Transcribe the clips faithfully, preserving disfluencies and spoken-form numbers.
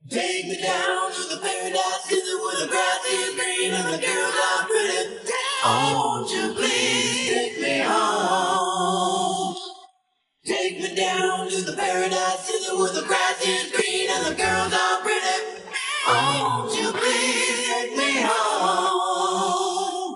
Take me down to the paradise city where the grass is green and the girls are pretty. Oh, won't you please take me home? Take me down to the paradise city where the grass is green and the girls are pretty. Oh, won't you please take me home?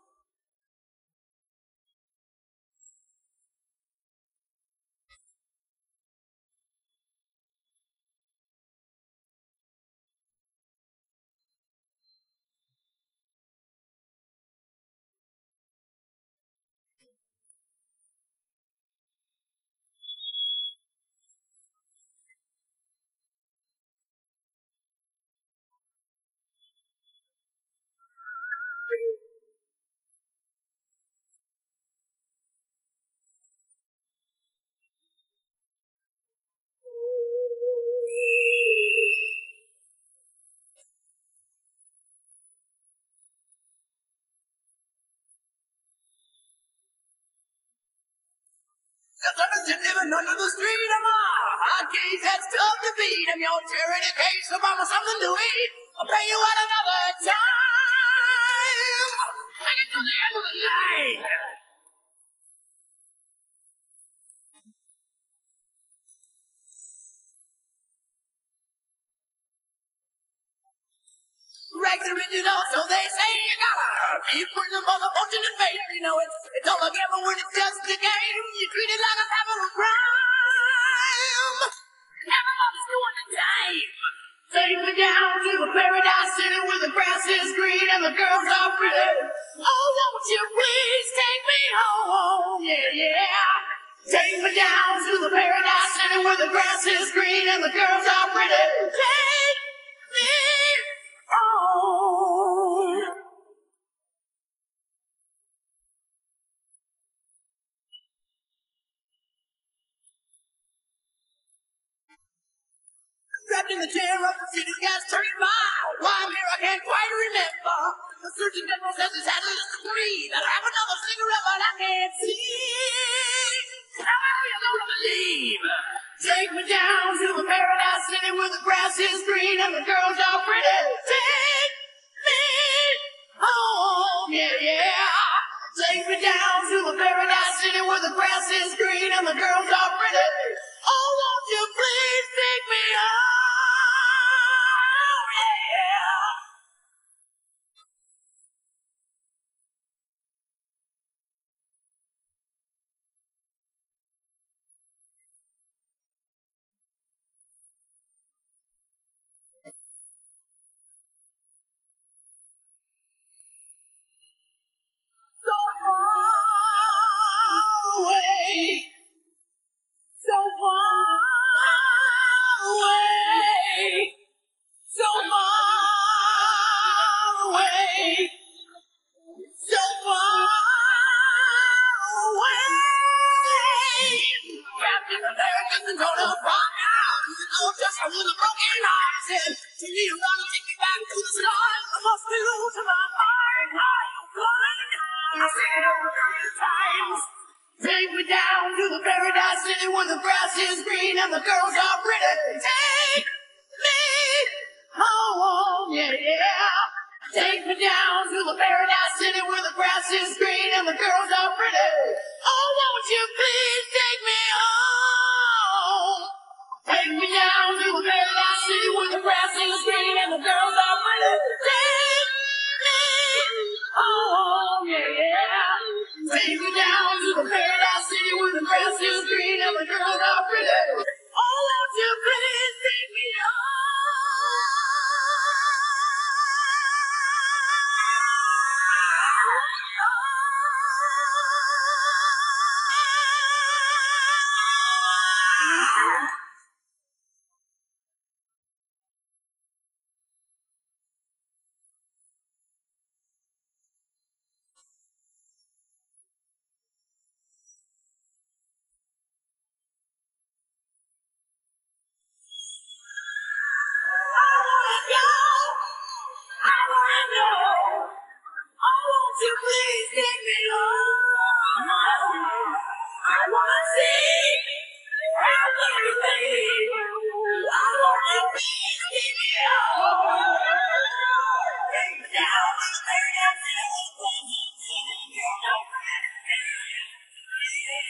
You're living under the street, I'm a hot case that's tough to beat. I'm your charity case, so buy me something to eat. I'll pay you out another time. Take it to the end of the night. Rags original, so they say you gotta be pretty motherfucking face. You know it's it's all a gamble when it's just a game. You treat it like a capital crime. Everybody's doing the same. Take me down to the paradise city where the grass is green and the girls are pretty. Oh, won't you please take me home? Yeah, yeah. Take me down to the paradise city where the grass is green and the girls are pretty. Take me home. Trapped in the chair of the city gas turning by. Why I'm here I can't quite remember. The surgeon general says his had less to breathe. And I have another cigarette but I can't see. Now how are you gonna believe? Take me down to a paradise city where the grass is green and the girls are pretty. Take me home, yeah, yeah. Take me down to a paradise city where the grass is green and the girls are pretty. Oh, won't you please take me home, yeah. So far away, so far away, so far away, so far away. Captain America's been torn apart now. Oh, just a little broken heart. Said, you need to run and take me back to the start. I must be losing my mind. Are you blind? I said it over three times. Take me down to the paradise city where the grass is green and the girls are pretty. Take me home, yeah, yeah. Take me down to the paradise city where the grass is green and the girls are pretty. Oh, won't you please take me home? Take me down to the paradise city where the grass is green and the girls are pretty. Take me home, yeah, yeah. Take me down to the paradise city where the grass is green and the girls are pretty. Oh, won't you please take me home? Please take me home. I wanna see everything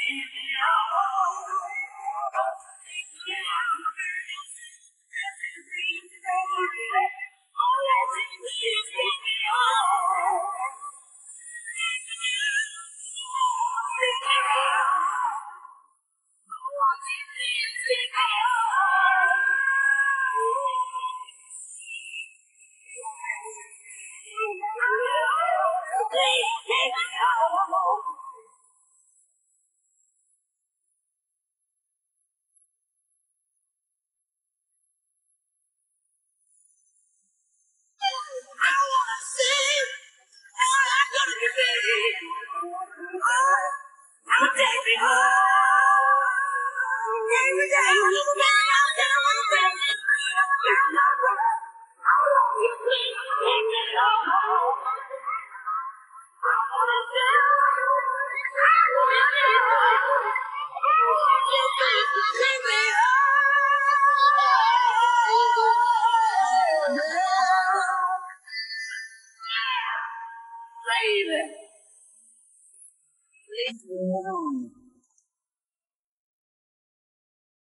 Baby.